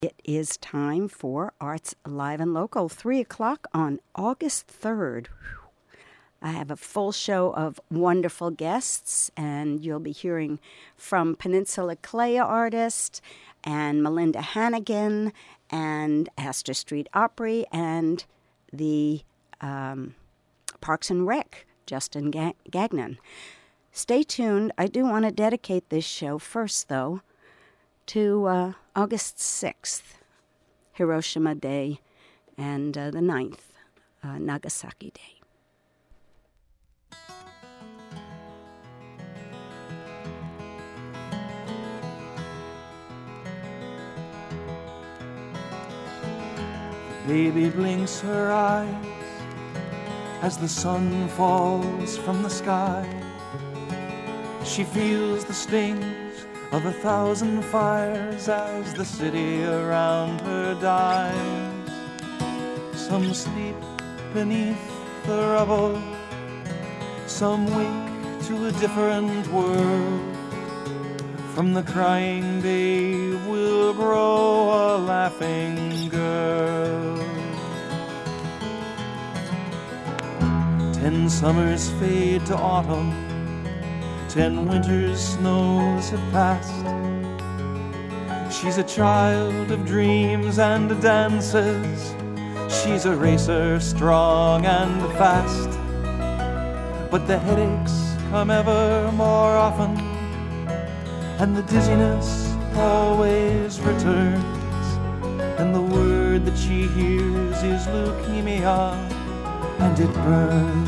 It is time for Arts Live and Local, 3 o'clock on August 3rd. I have a full show of wonderful guests, and you'll be hearing from Peninsula Clay artist and Melinda Hannigan and Astor Street Opry and the Parks and Rec, Justin Gagnon. Stay tuned. I do want to dedicate this show first, though, to August 6th, Hiroshima Day, and the 9th, Nagasaki Day. Baby blinks her eyes as the sun falls from the sky. She feels the stings of 1,000 fires as the city around her dies. Some sleep beneath the rubble, some wake to a different world. From the crying babe will grow a laughing girl. 10 summers fade to autumn, 10 winters' snows have passed. She's a child of dreams and dances. She's a racer, strong and fast. But the headaches come ever more often, and the dizziness always returns. And the word that she hears is leukemia, and it burns.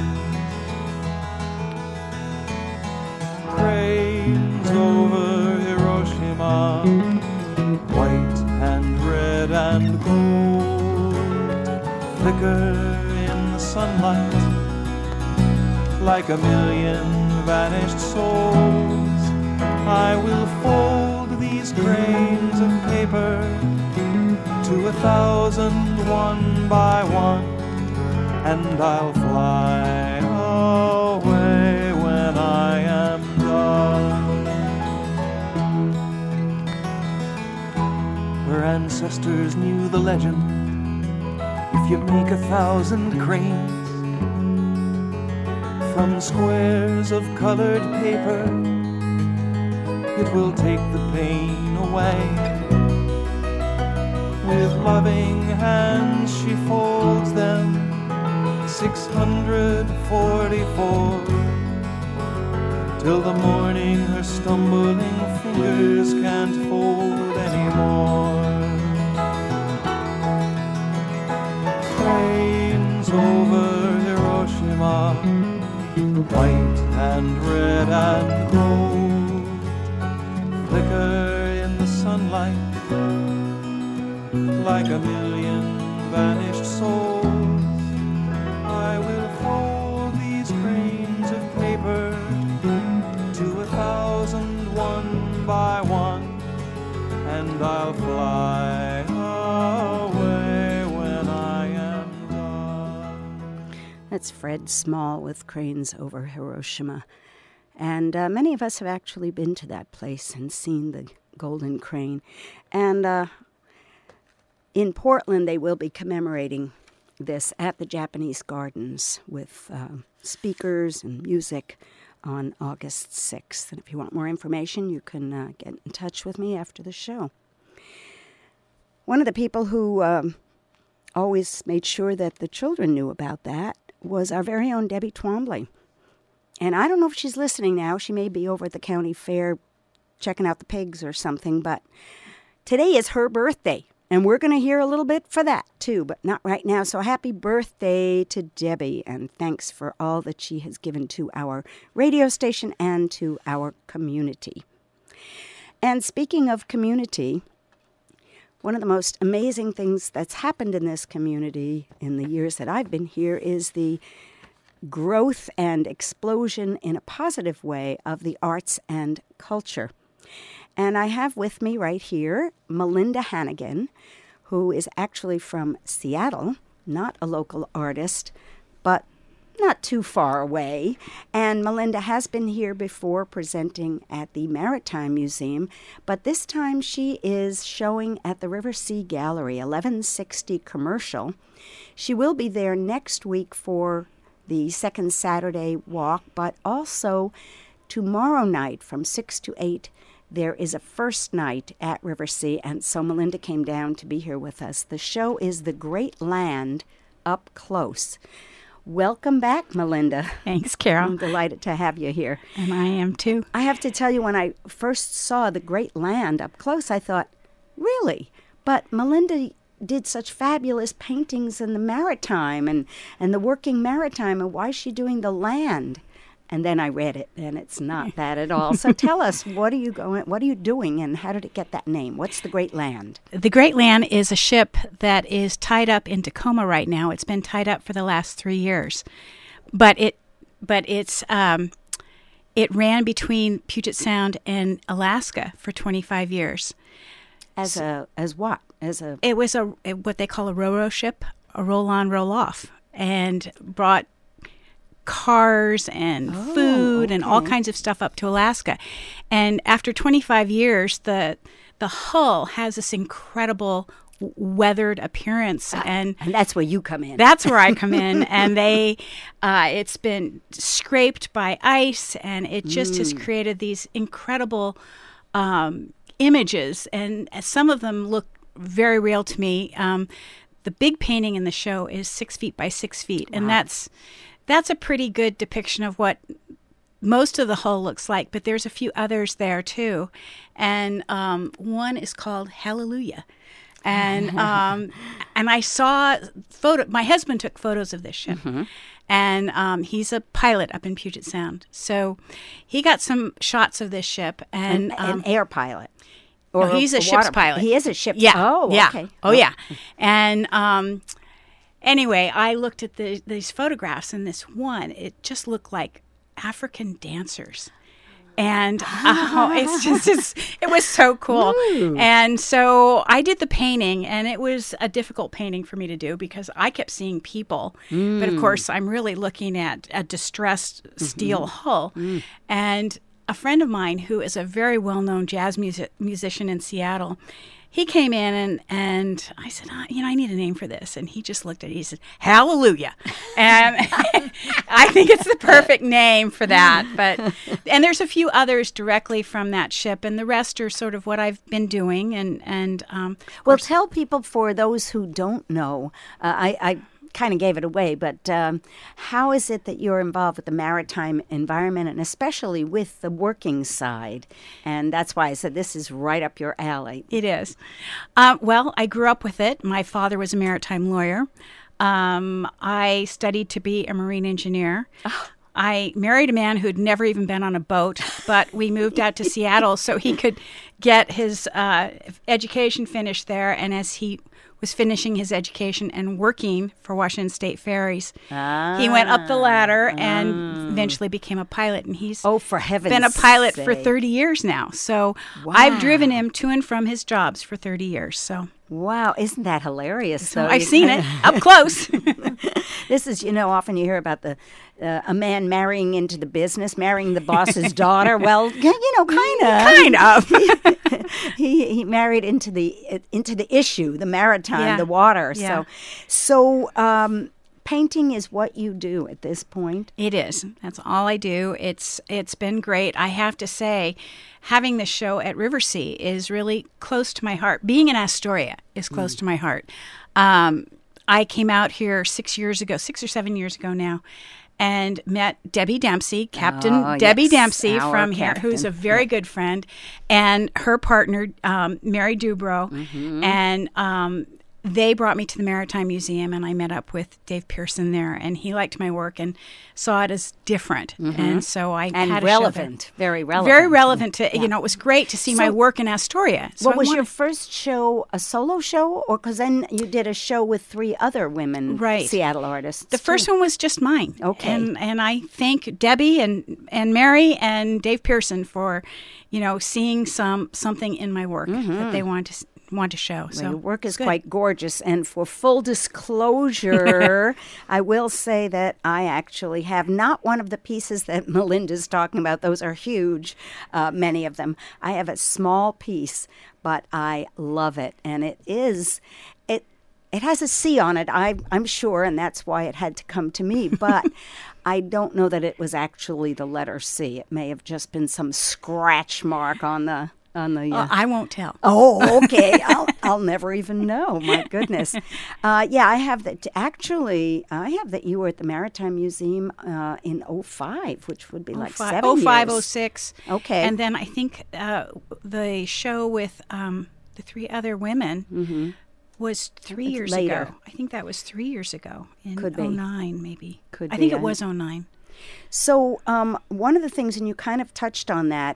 Cranes over Hiroshima, white and red and gold, flicker in the sunlight like a million vanished souls. I will fold these grains of paper to 1,000 one by one, and I'll fly away when I am done. Her ancestors knew the legend. If you make 1,000 cranes from squares of colored paper, it will take the pain away. With loving hands she folds them, 644, till the morning her stumbling fingers can't fold anymore. Cranes over Hiroshima, white and red and gold, flicker in the sunlight like a million vanished souls. I will fold these grains of paper to 1,000 one by one, and I'll fly away when I am done. That's Fred Small with Cranes over Hiroshima. And many of us have actually been to that place and seen the Golden Crane. And in Portland, they will be commemorating this at the Japanese Gardens with speakers and music on August 6th. And if you want more information, you can get in touch with me after the show. One of the people who always made sure that the children knew about that was our very own Debbie Twombly. And I don't know if she's listening now. She may be over at the county fair checking out the pigs or something. But today is her birthday. And we're going to hear a little bit for that, too, but not right now. So happy birthday to Debbie, and thanks for all that she has given to our radio station and to our community. And speaking of community, one of the most amazing things that's happened in this community in the years that I've been here is the growth and explosion in a positive way of the arts and culture. And I have with me right here Melinda Hannigan, who is actually from Seattle, not a local artist, but not too far away. And Melinda has been here before presenting at the Maritime Museum, but this time she is showing at the River Sea Gallery, 1160 Commercial. She will be there next week for the second Saturday walk, but also tomorrow night from 6 to 8, there is a first night at River Sea, and so Melinda came down to be here with us. The show is The Great Land Up Close. Welcome back, Melinda. Thanks, Carol. I'm delighted to have you here. And I am too. I have to tell you, when I first saw The Great Land up close, I thought, really? But Melinda did such fabulous paintings in the maritime and the working maritime, and why is she doing the land? And then I read it, and it's not that at all. So tell us, what are you doing, and how did it get that name? What's the Great Land? The Great Land is a ship that is tied up in Tacoma right now. It's been tied up for the last 3 years, but it ran between Puget Sound and Alaska for 25 years. It was what they call a ro-ro ship, a roll-on, roll-off, and brought cars and food and all kinds of stuff up to Alaska. And after 25 years, the hull has this incredible weathered appearance, and that's where you come in. That's where I come in, and it's been scraped by ice, and it just has created these incredible images, and some of them look very real to me. The big painting in the show is 6 feet by 6 feet, and that's a pretty good depiction of what most of the hull looks like, but there's a few others there too. And one is called Hallelujah. And and I saw my husband took photos of this ship. Mm-hmm. And he's a pilot up in Puget Sound. So he got some shots of this ship. And an air pilot. Or no, he's a ship's pilot. He is a ship's pilot. Yeah. Oh, yeah. Okay. Oh, yeah. And anyway, I looked at these photographs, and this one, it just looked like African dancers. And it was so cool. Ooh. And so I did the painting, and it was a difficult painting for me to do because I kept seeing people. But of course, I'm really looking at a distressed steel hull. And a friend of mine who is a very well-known jazz musician in Seattle, he came in and I said, I need a name for this. And he just looked at it. He said, Hallelujah. And I think it's the perfect name for that. And there's a few others directly from that ship, and the rest are sort of what I've been doing. Well, tell people, for those who don't know, I kind of gave it away, but how is it that you're involved with the maritime environment, and especially with the working side? And that's why I said this is right up your alley. It is. Well, I grew up with it. My father was a maritime lawyer. I studied to be a marine engineer. Oh. I married a man who had never even been on a boat, but we moved out to Seattle so he could get his education finished there. And as he was finishing his education and working for Washington State Ferries, he went up the ladder and eventually became a pilot. And he's for heaven's been a pilot sake. for 30 years now. So wow. I've driven him to and from his jobs for 30 years. So. Wow, isn't that hilarious? So I've seen it up close. This is, often you hear about a man marrying into the business, marrying the boss's daughter. Well, kind of. He married into the issue, the maritime, the water. Yeah. So painting is what you do at this point? It is. That's all I do. It's been great. I have to say, having the show at River Sea is really close to my heart. Being in Astoria is close to my heart. I came out here 6 or 7 years ago now, and met Debbie Dempsey, Captain Debbie Dempsey from here, who's a very good friend, and her partner, Mary Dubrow. Mm-hmm. And they brought me to the Maritime Museum, and I met up with Dave Pearson there, and he liked my work and saw it as different. Mm-hmm. And so I had relevant, very relevant. Very relevant to, it was great to see my work in Astoria. So what was your first show, a solo show? Or because then you did a show with 3 other women, Seattle artists. The first one was just mine. Okay. And I thank Debbie and Mary and Dave Pearson for, seeing something in my work that they wanted want to show. Well, So your work is it's good. quite gorgeous. And for full disclosure, I will say that I actually have not one of the pieces that Melinda's talking about. Those are huge, many of them. I have a small piece, but I love it. And it has a C on it, I'm sure, and that's why it had to come to me. But I don't know that it was actually the letter C. It may have just been some scratch mark on the. I won't tell. Oh, okay. I'll never even know. My goodness. Yeah, I have that. Actually, I have that you were at the Maritime Museum in 05, which would be like 7 years. 05, 06. Okay. And then I think the show with the three other women was 3 years later. ago. I think that was 3 years ago in Could be. 09, maybe. Could I think be. it was 09. So one of the things, and you kind of touched on that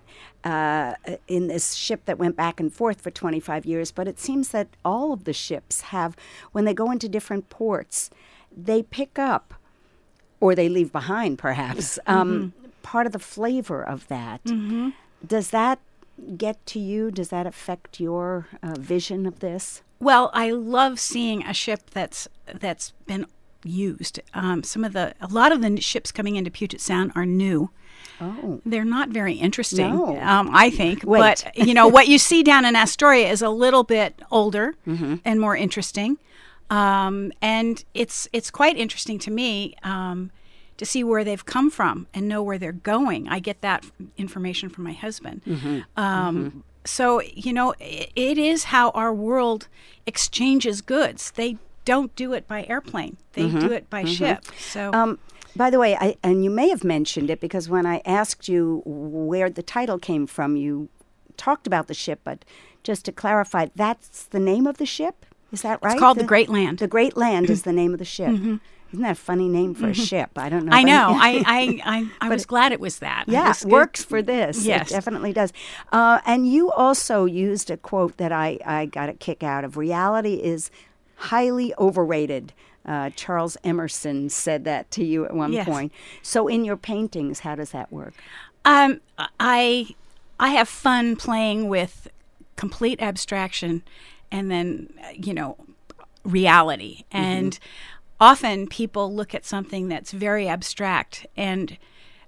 in this ship that went back and forth for 25 years, but it seems that all of the ships have, when they go into different ports, they pick up, or they leave behind perhaps, part of the flavor of that. Does that get to you? Does that affect your vision of this? Well, I love seeing a ship that's been used. A lot of the ships coming into Puget Sound are new. Oh, They're not very interesting, No. I think. Wait. But what you see down in Astoria is a little bit older and more interesting, and it's quite interesting to me to see where they've come from and know where they're going. I get that information from my husband. So it is how our world exchanges goods. They don't do it by airplane. They do it by ship. So by the way, and you may have mentioned it because when I asked you where the title came from, you talked about the ship, but just to clarify, that's the name of the ship? Is that right? it's called the Great Land. The Great Land is the name of the ship. Isn't that a funny name for a ship? I don't know. I if know. I was glad it was that. Yeah, It's it good. works for this. Yes. It definitely does. And you also used a quote that I got a kick out of. Reality is highly overrated. Charles Emerson said that to you at one Yes. point. So in your paintings, how does that work? I have fun playing with complete abstraction and then reality. And often people look at something that's very abstract and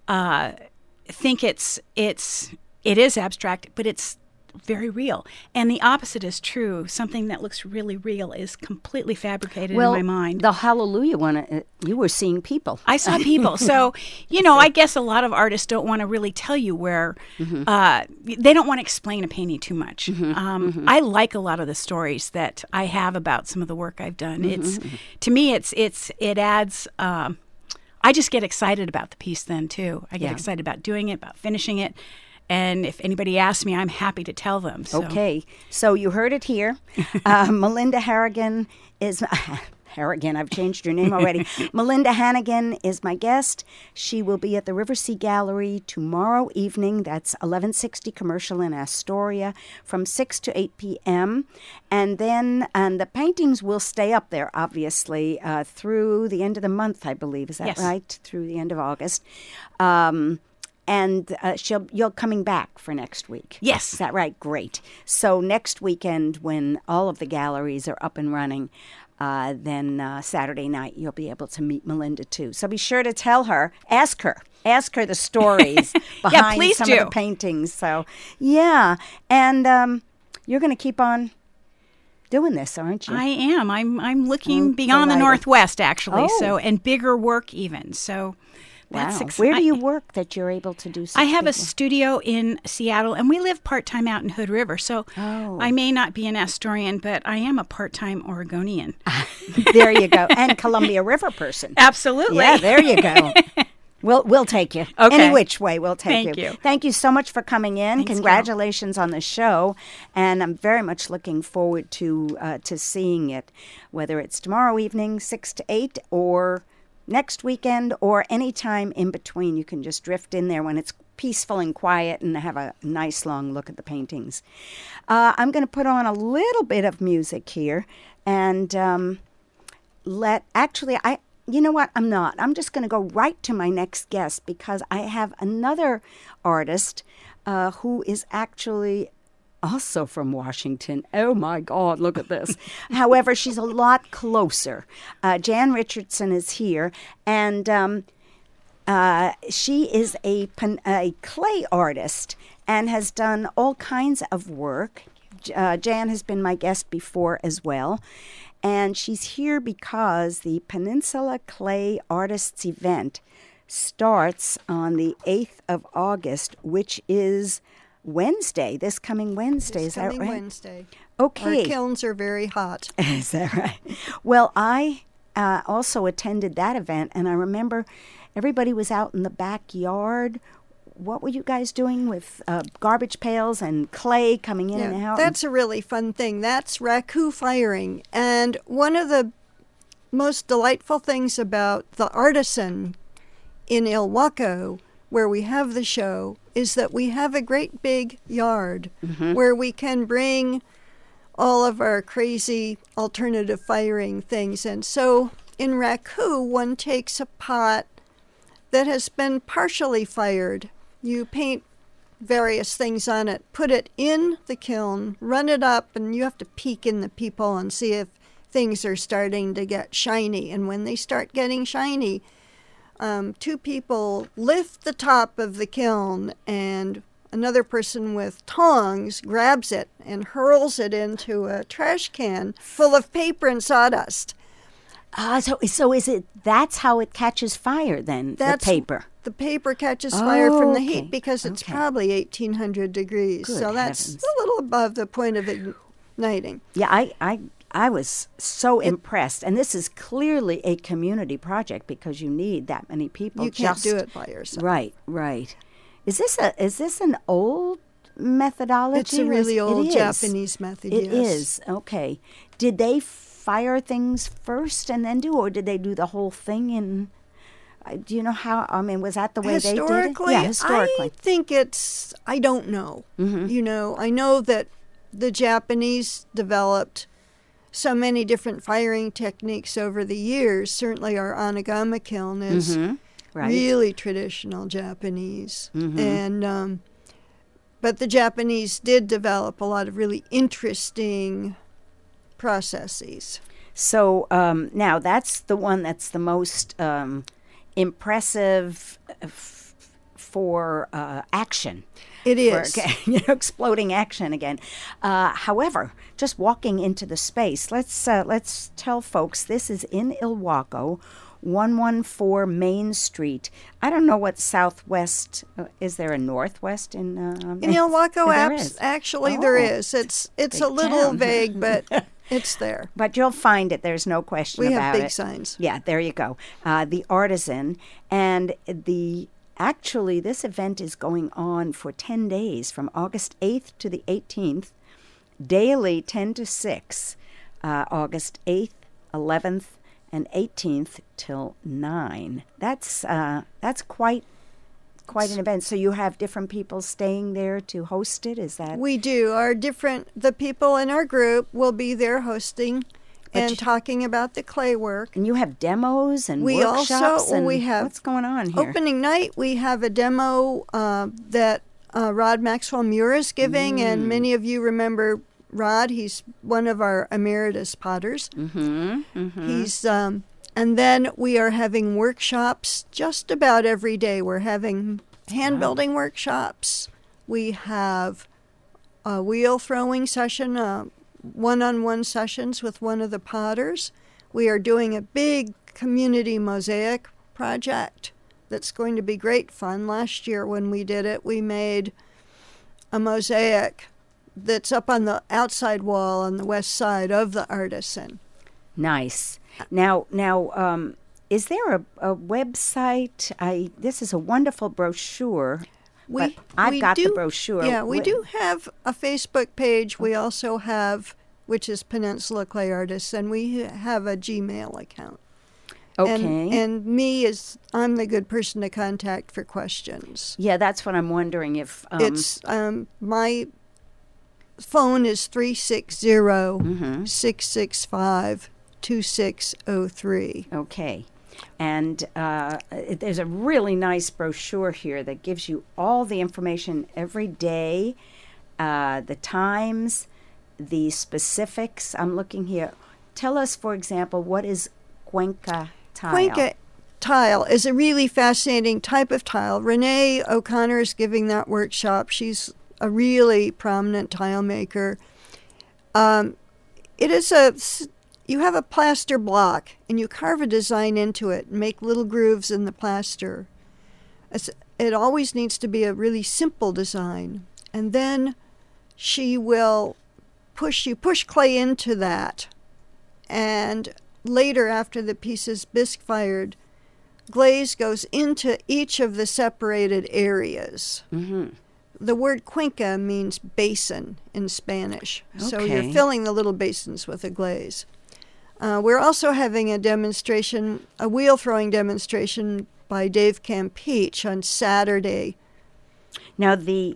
think it is abstract, but it's very real. And the opposite is true. Something that looks really real is completely fabricated in my mind. The Hallelujah one, you were seeing people. I saw people. So, I guess a lot of artists don't want to really tell you where, they don't want to explain a painting too much. I like a lot of the stories that I have about some of the work I've done. To me, it adds, I just get excited about the piece then too. I get excited about doing it, about finishing it. And if anybody asks me, I'm happy to tell them. So. Okay, so you heard it here. Melinda Harrigan is... Harrigan, I've changed your name already. Melinda Hannigan is my guest. She will be at the Riversea Gallery tomorrow evening. That's 1160 Commercial in Astoria from 6 to 8 p.m. And the paintings will stay up there, obviously, through the end of the month, I believe. Is that right? Through the end of August. And you're coming back for next week. Yes. Is that right? Great. So next weekend, when all of the galleries are up and running, then Saturday night you'll be able to meet Melinda too. So be sure to tell her, ask her the stories behind please some do. of the paintings. So yeah, and you're going to keep on doing this, aren't you? I am. I'm looking beyond delighted. the Northwest, actually. Oh. So and bigger work even. So that's wow. exciting. Where do you work that you're able to do such I have a big work? studio in Seattle, and we live part-time out in Hood River. So Oh. I may not be an Astorian, but I am a part-time Oregonian. There you go. And Columbia River person. Absolutely. Yeah, there you go. We'll take you. Okay. Any which way, we'll take Thank you. Thank you so much for coming in. Thanks, Congratulations on the show. And I'm very much looking forward to seeing it, whether it's tomorrow evening, 6 to 8, or next weekend, or any time in between. You can just drift in there when it's peaceful and quiet and have a nice long look at the paintings. I'm going to put on a little bit of music here and you know what? I'm not. I'm just going to go right to my next guest because I have another artist who is actually also from Washington. Oh my God, look at this. However, she's a lot closer. Jan Richardson is here, and she is a clay artist and has done all kinds of work. Jan has been my guest before as well. And she's here because the Peninsula Clay Artists event starts on the 8th of August, which is Wednesday, this coming Wednesday. Is that right? Wednesday. Okay. Our kilns are very hot. Is that right? Well, I also attended that event, and I remember everybody was out in the backyard. What were you guys doing with garbage pails and clay coming in and out? That's a really fun thing. That's raku firing. And one of the most delightful things about the Artisan in Ilwaco, where we have the show, is that we have a great big yard where we can bring all of our crazy alternative firing things. And so in raku, one takes a pot that has been partially fired. You paint various things on it, put it in the kiln, run it up, and you have to peek in the peephole and see if things are starting to get shiny. And when they start getting shiny, two people lift the top of the kiln, and another person with tongs grabs it and hurls it into a trash can full of paper and sawdust. So is it? That's how it catches fire then. The paper. The paper catches fire from the okay. heat because it's probably 1,800 degrees. Good so that's heavens. a little above the point of igniting. Yeah, I was so impressed, and this is clearly a community project because you need that many people. You can't do it by yourself. Right. Is this an old methodology? It's a really old Japanese method. It is. Okay. Did they fire things first and then or did they do the whole thing in? Do you know how? I mean, was that the way they did it? Yeah, historically. I think I don't know. You know, I know that the Japanese developed so many different firing techniques over the years. Certainly our Onigama kiln is really traditional Japanese. And but the Japanese did develop a lot of really interesting processes. So now that's the one that's the most impressive for action. It is. For, exploding action again. However, just walking into the space, let's tell folks this is in Ilwaco, 114 Main Street. I don't know what southwest. Is there a northwest in Ilwaco? Actually, there is. It's a little town. Vague, but it's there. But you'll find it. There's no question about it. We have big signs. Yeah, there you go. The Artisan. And actually, this event is going on for 10 days, from August 8th to the 18th, daily 10 to 6, August 8th, 11th, and 18th till 9. That's quite an event. So you have different people staying there to host it? Is that? We do. The people in our group will be there hosting and talking about the clay work. And you have demos and workshops? We have what's going on here? Opening night, we have a demo that Rod Maxwell Muir is giving, and many of you remember Rod. He's one of our emeritus potters. He's and then we are having workshops just about every day. We're having hand building workshops. We have a wheel throwing session, one-on-one sessions with one of the potters. We are doing a big community mosaic project that's going to be great fun. Last year when we did it, we made a mosaic that's up on the outside wall on the west side of the Artisan. Nice. Now, is there a website? This is a wonderful brochure. I've got the brochure. Yeah, we do have a Facebook page. We also have, which is Peninsula Clay Artists, and we have a Gmail account. Okay. And I'm the good person to contact for questions. Yeah, that's what I'm wondering if... it's, my phone is 360-665-2603. Okay. And there's a really nice brochure here that gives you all the information every day the times, the specifics. I'm looking here. Tell us, for example, what is Cuenca tile? Cuenca tile is a really fascinating type of tile. Renee O'Connor is giving that workshop. She's a really prominent tile maker. It is you have a plaster block and you carve a design into it and make little grooves in the plaster. It always needs to be a really simple design. And then she will push clay into that. And later, after the piece is bisque fired, glaze goes into each of the separated areas. Mm-hmm. The word cuenca means basin in Spanish. So Okay. you're filling the little basins with a glaze. We're also having a demonstration, a wheel throwing demonstration by Dave Campeach on Saturday. Now, the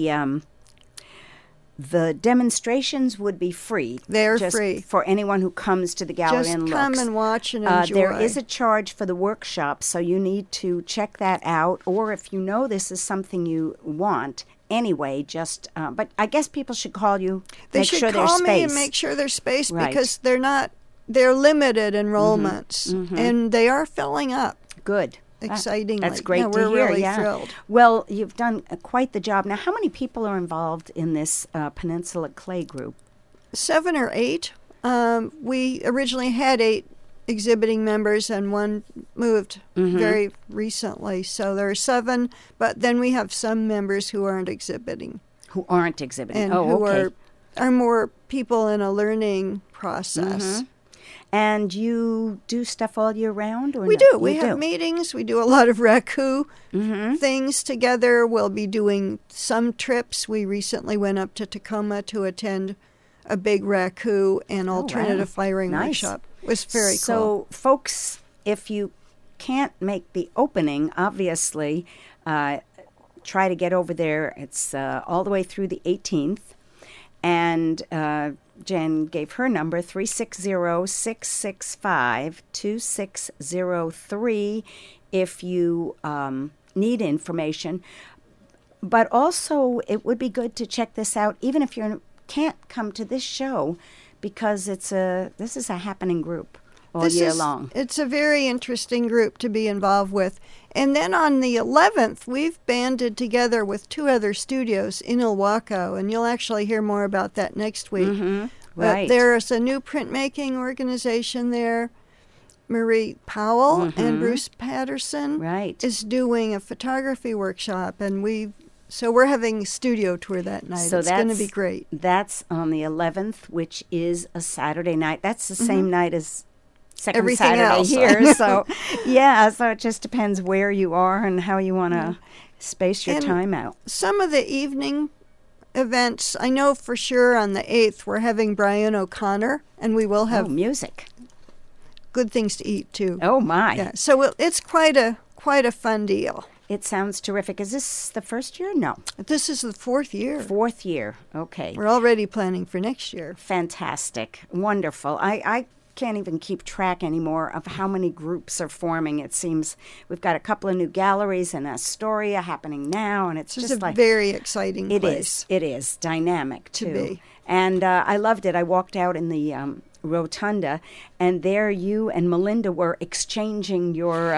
demonstrations would be free. They're just free. for anyone who comes to the gallery Just and come looks. and watch and enjoy. There is a charge for the workshop, so you need to check that out. Or if you know this is something you want, anyway, just. But I guess people should call you. They make should sure call there's me space. and make sure there's space Right. because they're limited enrollments and they are filling up. Good. Excitingly. That's great Yeah, to we're hear. really yeah. thrilled. Well, you've done quite the job. Now, how many people are involved in this Peninsula Clay group? 7 or 8. We originally had 8 exhibiting members and one moved very recently. So there are 7, but then we have some members who aren't exhibiting Who aren't exhibiting? and oh, who okay. are more people in a learning process. And you do stuff all year round? Or We no? do. We You have meetings. We do a lot of raku things together. We'll be doing some trips. We recently went up to Tacoma to attend a big raku and alternative firing Nice. workshop. It was very so, cool. folks, if you can't make the opening, obviously, try to get over there. It's all the way through the 18th. And Jen gave her number, 360-665-2603, if you need information. But also, it would be good to check this out, even if you can't come to this show, because this is a happening group all year long. It's a very interesting group to be involved with. And then on the 11th, we've banded together with 2 other studios in Ilwaco, and you'll actually hear more about that next week. Right. There's a new printmaking organization there. Marie Powell and Bruce Patterson Right. is doing a photography workshop, and we're having a studio tour that night. So it's going to be great. That's on the 11th, which is a Saturday night. That's the same night as second Everything Saturday else. here. So, yeah, so it just depends where you are and how you want to space your And time out. Some of the evening events, I know for sure on the 8th, we're having Brian O'Connor, and we will have Music. good things to eat, too. Oh, my. Yeah, so it's quite a fun deal. It sounds terrific. Is this the first year? No. This is the 4th year. 4th year. Okay. We're already planning for next year. Fantastic. Wonderful. I can't even keep track anymore of how many groups are forming. It seems we've got a couple of new galleries in Astoria happening now, and it's It's just a like very exciting place. It is dynamic To too. be. And I loved it. I walked out in the rotunda, and there you and Melinda were exchanging your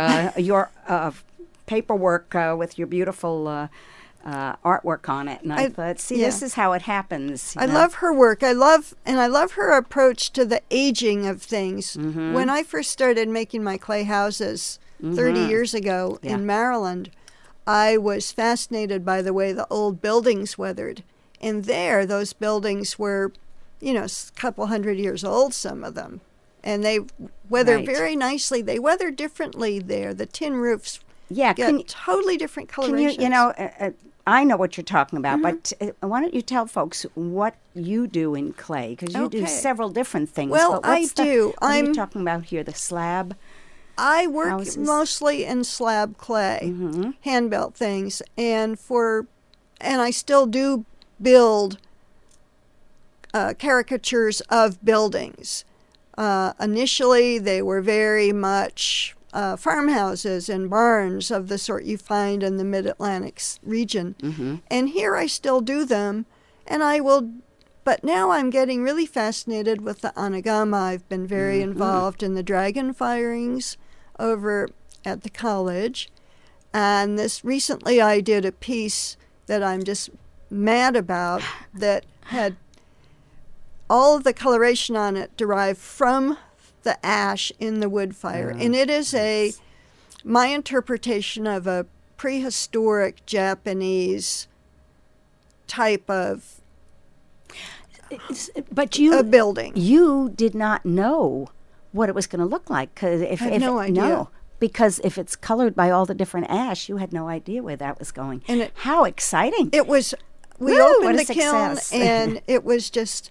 paperwork with your beautiful artwork on it. And I thought, see, yeah. this is how it happens. I love her work. I love her approach to the aging of things. When I first started making my clay houses 30 years ago in Maryland, I was fascinated by the way the old buildings weathered. And there, those buildings were, a couple hundred years old, some of them. And they weather Right. very nicely. They weather differently there. The tin roofs Yeah, get totally different can colorations. you, I know what you're talking about, but why don't you tell folks what you do in clay? Because you do Okay. several different things. Well, but what's I do. What are you I'm- talking about here? The slab? I work houses? mostly in slab clay, hand-built things, and I still do build caricatures of buildings. Initially, they were very much farmhouses and barns of the sort you find in the Mid-Atlantic region. And here I still do them, And I will, but now I'm getting really fascinated with the Anagama. I've been very involved in the dragon firings over at the college. And recently I did a piece that I'm just mad about that had all of the coloration on it derived from the ash in the wood fire. And it is my interpretation of a prehistoric Japanese type of a building. You did not know what it was going to look like. Cause I had no idea. No, because if it's colored by all the different ash, you had no idea where that was going. And how exciting. It was, we Woo, opened the kiln and it was just,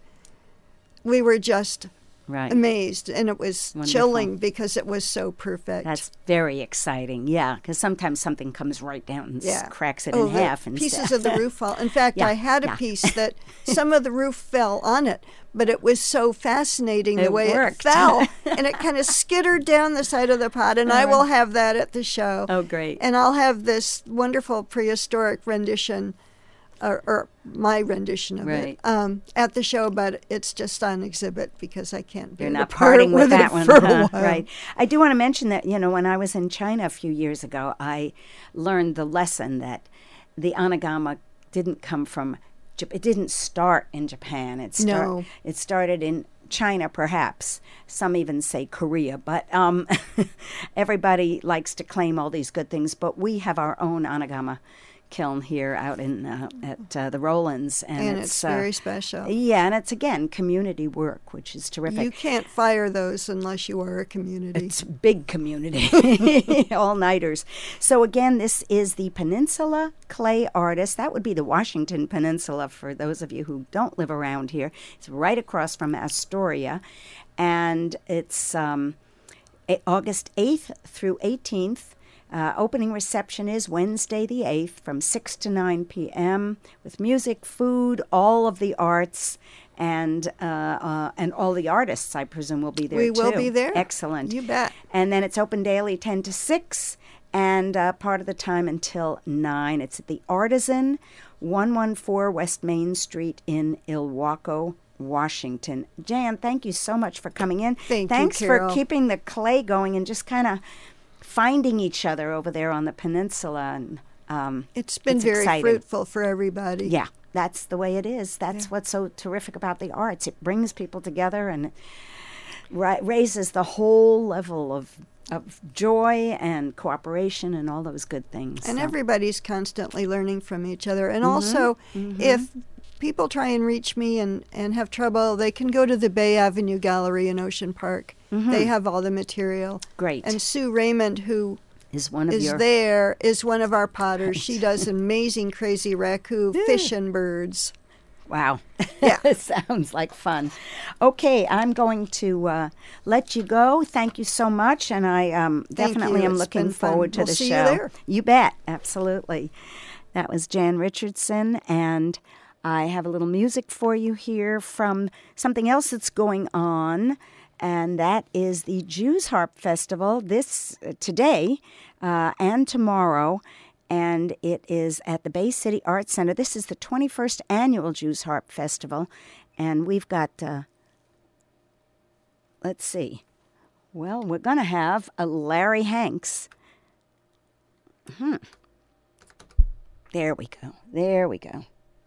we were just amazed, and it was chilling because it was so perfect. That's very exciting, yeah, because sometimes something comes right down and cracks it in half. And pieces of the roof fall. In fact, I had a piece that some of the roof fell on it, but it was so fascinating the way it fell, and it kind of skittered down the side of the pot, and I will have that at the show. Oh, great. And I'll have this wonderful prehistoric rendition, or my rendition of it at the show, but it's just on exhibit because I can't be You're not parting with that one, for a while. Right. I do want to mention that, when I was in China a few years ago, I learned the lesson that the Anagama didn't come from, it didn't start in Japan. It started in China, perhaps. Some even say Korea, but everybody likes to claim all these good things, but we have our own Anagama kiln here out in at the Rollins, and it's very special. Yeah, and it's again community work, which is terrific. You can't fire those unless you are a community. It's a big community, all-nighters. So again, this is the Peninsula Clay Artist. That would be the Washington Peninsula for those of you who don't live around here. It's right across from Astoria, and it's August 8th through 18th. Opening reception is Wednesday the 8th from 6 to 9 p.m. with music, food, all of the arts, and all the artists, I presume, will be there, We will be there. Excellent. You bet. And then it's open daily 10 to 6 and part of the time until 9. It's at the Artisan, 114 West Main Street in Ilwaco, Washington. Jan, thank you so much for coming in. Thanks you, Carol. For keeping the clay going and just kind of finding each other over there on the peninsula. And it's been very exciting. Fruitful for everybody. Yeah, that's the way it is. That's what's so terrific about the arts. It brings people together and raises the whole level of joy and cooperation and all those good things. And everybody's constantly learning from each other. And also, if people try and reach me and have trouble, they can go to the Bay Avenue Gallery in Ocean Park. They have all the material. Great. And Sue Raymond, who is one of our potters. She does amazing crazy raku fish and birds. Wow. Yeah. Sounds like fun. Okay, I'm going to let you go. Thank you so much, and I definitely am looking forward to the show. See you there. You bet. Absolutely. That was Jan Richardson, and I have a little music for you here from something else that's going on, and that is the Jews Harp Festival today and tomorrow, and it is at the Bay City Arts Center. This is the 21st Annual Jews Harp Festival, and we've got, let's see, well, we're going to have a Larry Hanks. There we go. There we go.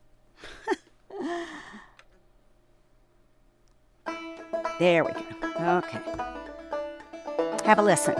There we go. Okay. Have a listen.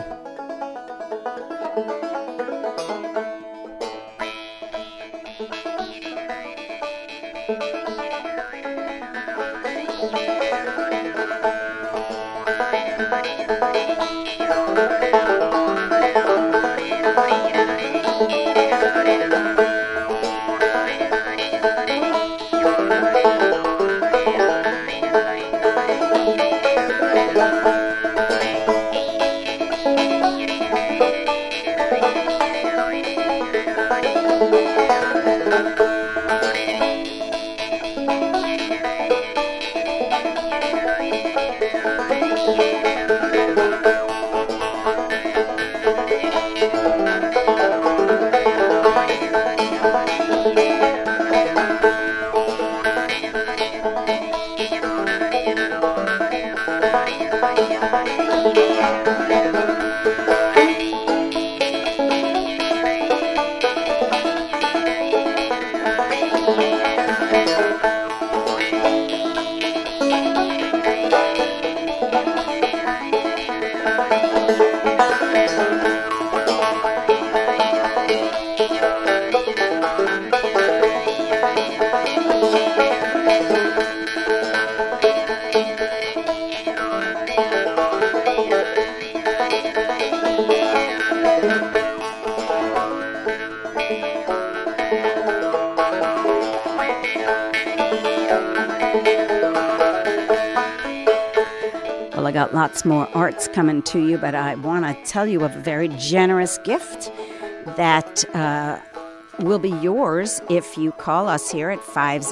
Well, I got lots more arts coming to you, but I want to tell you of a very generous gift that will be yours if you call us here at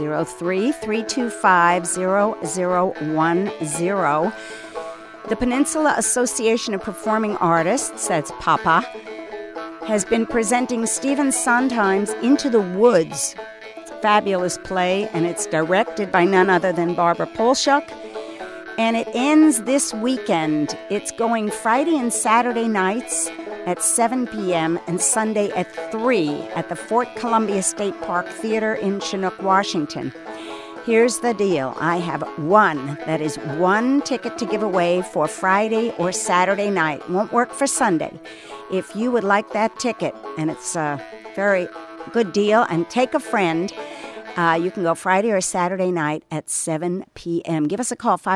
503-325-0010. The Peninsula Association of Performing Artists, that's PAPA, has been presenting Stephen Sondheim's Into the Woods. It's a fabulous play, and it's directed by none other than Barbara Polshuk. And it ends this weekend. It's going Friday and Saturday nights at 7 p.m. and Sunday at 3 at the Fort Columbia State Park Theater in Chinook, Washington. Here's the deal. I have one ticket to give away for Friday or Saturday night. Won't work for Sunday. If you would like that ticket, and it's a very good deal, and take a friend, you can go Friday or Saturday night at 7 p.m. Give us a call,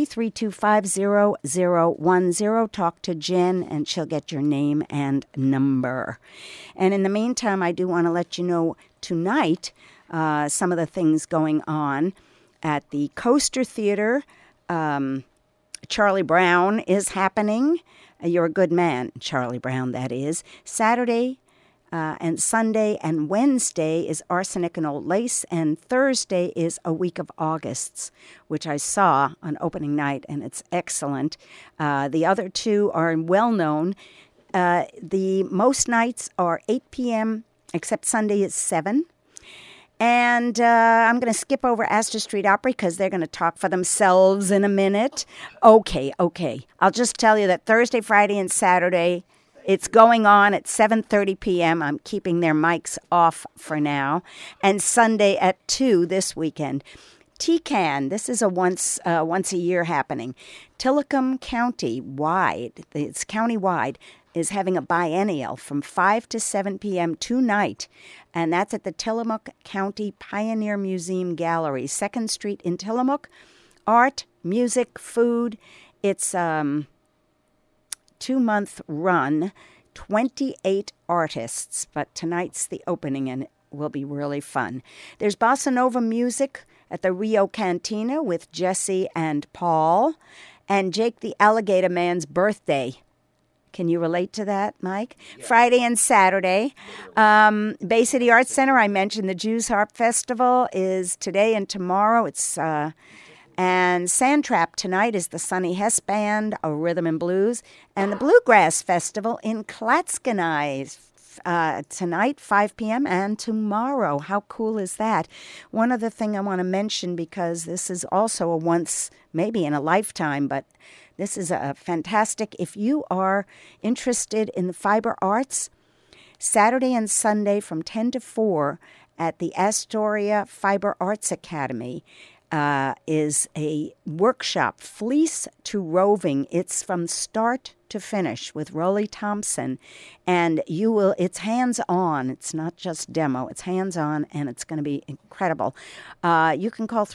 503-325-0010. Talk to Jen, and she'll get your name and number. And in the meantime, I do want to let you know tonight some of the things going on at the Coaster Theater. Charlie Brown is happening. You're a Good Man, Charlie Brown, that is. Saturday and Sunday and Wednesday is Arsenic and Old Lace, and Thursday is A Week of Augusts, which I saw on opening night, and it's excellent. The other two are well-known. The most nights are 8 p.m., except Sunday is 7. And I'm going to skip over Astor Street Opry because they're going to talk for themselves in a minute. Okay. I'll just tell you that Thursday, Friday, and Saturday, it's going on at 7:30 p.m. I'm keeping their mics off for now. And Sunday at 2 this weekend. TCAN, this is a once a year happening. Tillicum County wide, it's county-wide, is having a biennial from 5 to 7 p.m. tonight, and that's at the Tillamook County Pioneer Museum Gallery, 2nd Street in Tillamook. Art, music, food. It's 2-month run, 28 artists, but tonight's the opening, and it will be really fun. There's bossa nova music at the Rio Cantina with Jesse and Paul, and Jake the Alligator Man's birthday. Can you relate to that, Mike? Yeah. Friday and Saturday. Bay City Arts Center, I mentioned the Jews Harp Festival is today and tomorrow. It's and Sandtrap tonight is the Sonny Hess Band, a rhythm and blues, and the Bluegrass Festival in Clatskanie tonight, 5 p.m., and tomorrow. How cool is that? One other thing I want to mention, because this is also a once, maybe in a lifetime, but this is a fantastic. If you are interested in the fiber arts, Saturday and Sunday from 10 to 4 at the Astoria Fiber Arts Academy is a workshop, Fleece to Roving. It's from start to finish with Rolly Thompson, and it's hands-on. It's not just demo. It's hands-on, and it's going to be incredible. You can call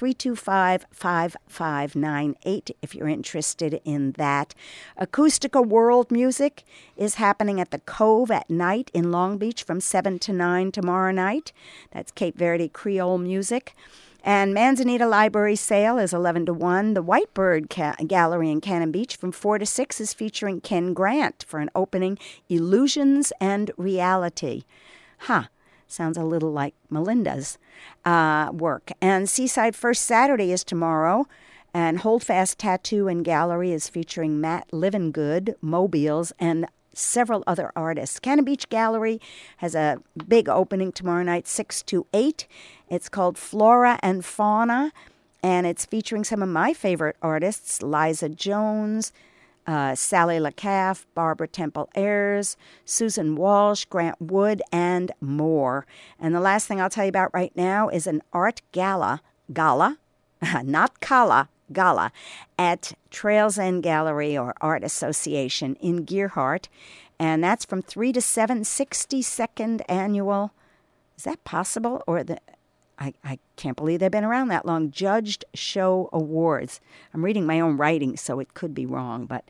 325-5598 if you're interested in that. Acoustica World Music is happening at the Cove at night in Long Beach from 7 to 9 tomorrow night. That's Cape Verde Creole music. And Manzanita Library Sale is 11 to 1. The Whitebird Gallery in Cannon Beach from 4 to 6 is featuring Ken Grant for an opening, Illusions and Reality. Sounds a little like Melinda's work. And Seaside First Saturday is tomorrow. And Holdfast Tattoo and Gallery is featuring Matt Livengood, Mobiles, and several other artists. Cannon Beach Gallery has a big opening tomorrow night, 6 to 8. It's called Flora and Fauna, and it's featuring some of my favorite artists, Liza Jones, Sally LaCaff, Barbara Temple Ayers, Susan Walsh, Grant Wood, and more. And the last thing I'll tell you about right now is an art gala, not Kala, gala, at Trails End Gallery or Art Association in Gearhart. And that's from 3 to 7, 62nd annual. Is that possible? Or I can't believe they've been around that long. Judged Show Awards. I'm reading my own writing, so it could be wrong, but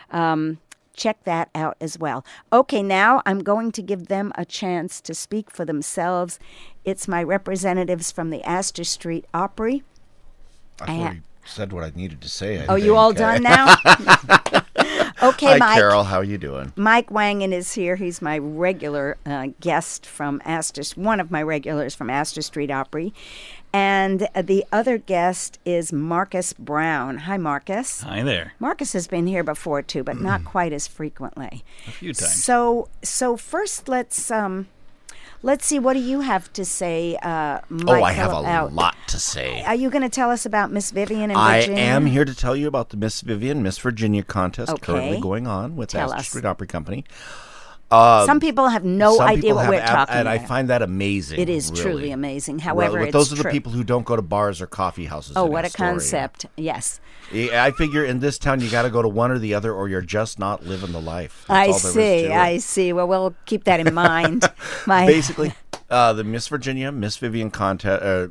check that out as well. Okay, now I'm going to give them a chance to speak for themselves. It's my representatives from the Astor Street Opry. I already said what I needed to say. You all done now? Okay, Hi, Mike. Carol. How are you doing? Mike Wangen is here. He's my regular guest from one of my regulars from Astor Street Opry. And the other guest is Marcus Brown. Hi, Marcus. Hi there. Marcus has been here before, too, but not quite as frequently. A few times. So first, let's see. What do you have to say, Michael? I have a lot to say. Are you going to tell us about Miss Vivian in I Virginia? am here to tell you about the Miss Vivian, Miss Virginia contest currently going on with Tell Astor us. Street Opry Company. Some people have no Some idea people what have we're talking and about. I find that amazing. It is really. truly amazing. However, Well, it's those are the true. people who don't go to bars or coffee houses. Oh, in what a Astoria. concept. Yes. I figure in this town you got to go to one or the other, or you're just not living the life. That's I all there is to it. see. Well, we'll keep that in mind. Basically, the Miss Virginia, Miss Vivian contest,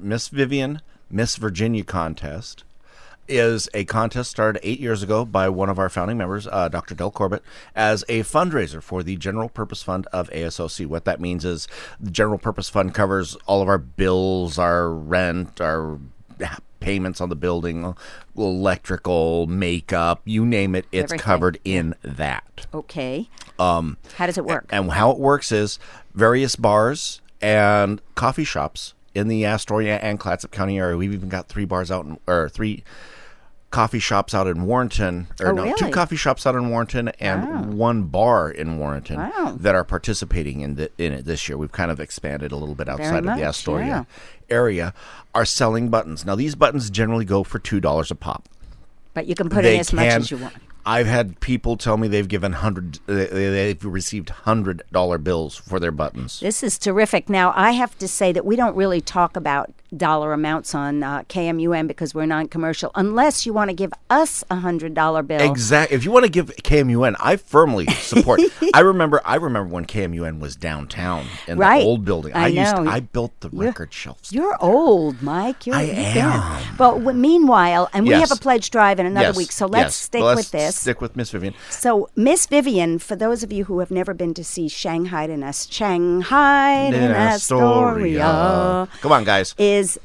Miss Virginia contest is a contest started 8 years ago by one of our founding members, Dr. Del Corbett, as a fundraiser for the General Purpose Fund of ASOC. What that means is the General Purpose Fund covers all of our bills, our rent, our payments on the building, electrical, makeup, you name it, it's Everything. Covered in that. Okay. How does it work? And how it works is various bars and coffee shops in the Astoria and Clatsop County area. We've even got 3 coffee shops out in Warrenton, really? 2 coffee shops out in Warrenton and 1 bar in Warrenton that are participating in it this year. We've kind of expanded a little bit outside of the Astoria area, are selling buttons. Now, these buttons generally go for $2 a pop. But you can put in as much as you want. I've had people tell me they've received $100 bills for their buttons. This is terrific. Now, I have to say that we don't really talk about dollar amounts on KMUN because we're non-commercial, unless you want to give us a $100 bill. Exactly. If you want to give KMUN, I firmly support. I remember when KMUN was downtown in the old building. I built the record shelves. You're old, Mike. I am. Well, meanwhile, and we have a pledge drive in another week, so let's stick with this. Stick with Miss Vivian. So, Miss Vivian, for those of you who have never been to see Shanghai in Astoria, Come on, guys.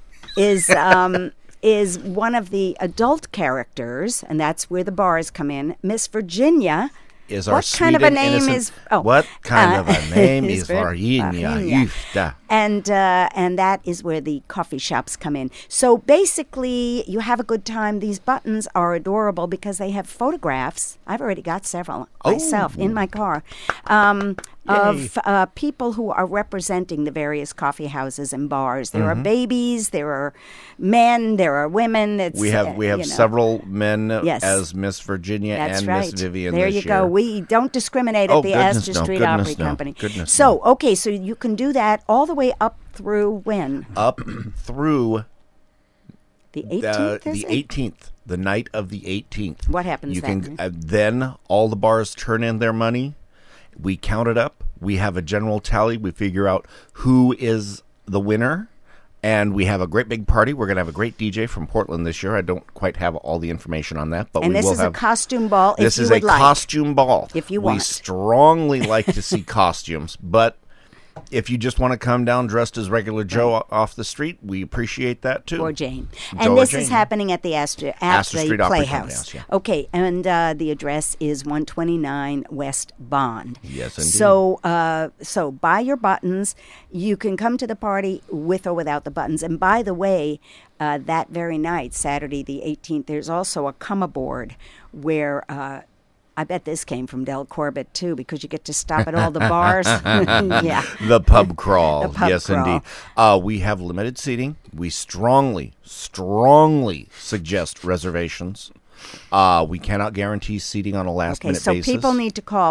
Is one of the adult characters, and that's where the bars come in. Miss Virginia is our what kind of a name is? Oh, what kind of a name is Virginia? And that is where the coffee shops come in. So basically, you have a good time. These buttons are adorable because they have photographs. I've already got several myself in my car of people who are representing the various coffee houses and bars. There are babies, there are men, there are women. We have several men as Miss Virginia and Miss Vivian. There this you year. go. We don't discriminate at the Astor Street Opry Company. So so you can do that all the way up through when? Up through the 18th. The 18th, the night of the 18th. What happens you then? Then all the bars turn in their money. We count it up. We have a general tally. We figure out who is the winner. And we have a great big party. We're going to have a great DJ from Portland this year. I don't quite have all the information on that, but this is a costume ball. This is a costume ball. If you want, we strongly like to see costumes, but if you just want to come down dressed as regular Joe off the street, we appreciate that too. Or Jane. And this is happening at the Astor Street Playhouse. Yeah. Okay, and the address is 129 West Bond. Yes, indeed. So buy your buttons. You can come to the party with or without the buttons. And by the way, that very night, Saturday the 18th, there's also a come aboard where I bet this came from Del Corbett, too, because you get to stop at all the bars. Yeah. The pub crawl. The pub yes, crawl. Indeed. We have limited seating. We strongly suggest reservations. We cannot guarantee seating on a last-minute so basis. people need to call